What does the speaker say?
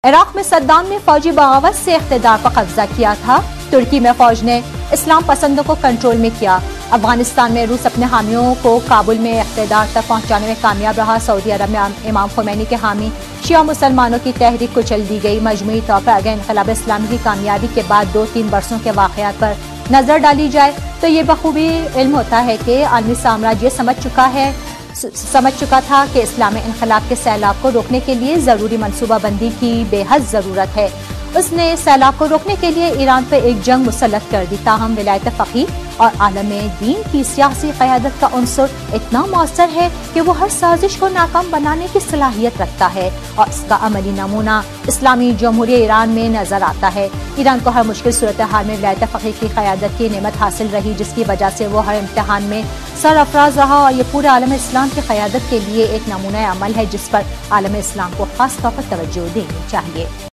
عراق میں صدام نے فوجی بغاوت سے اقتدار پر قبضہ کیا تھا۔ ترکی میں فوج نے اسلام پسندوں کو کنٹرول میں کیا۔ افغانستان میں روس اپنے حامیوں کو کابل میں اقتدار تک پہنچانے میں کامیاب رہا۔ سعودی عرب میں امام خمینی کے حامی شیعہ مسلمانوں کی تحریک کچل دی گئی۔ مجموعی طور پر اگر انقلاب اسلامی کی کامیابی کے بعد 2-3 برسوں کے واقعات پر نظر ڈالی جائے تو یہ بخوبی علم ہوتا ہے کہ عالمی سامراج یہ سمجھ چکا تھا کہ اسلامی انقلاب کے سیلاب کو روکنے کے لیے ضروری منصوبہ بندی کی بے حد ضرورت ہے۔ اس نے سیلاب کو روکنے کے لیے ایران پر ایک جنگ مسلط کر دی، تاہم ولایت فقیہ اور عالم دین کی سیاسی قیادت کا عنصر اتنا مؤثر ہے کہ وہ ہر سازش کو ناکام بنانے کی صلاحیت رکھتا ہے، اور اس کا عملی نمونہ اسلامی جمہوریہ ایران میں نظر آتا ہے۔ ایران کو ہر مشکل صورتحال میں ولایت فقیہ کی قیادت کی نعمت حاصل رہی، جس کی وجہ سے وہ ہر امتحان میں سرافراز رہا، اور یہ پورے عالم اسلام کی قیادت کے لیے ایک نمونہ عمل ہے جس پر عالم اسلام کو خاص طور پر توجہ دینی چاہیے۔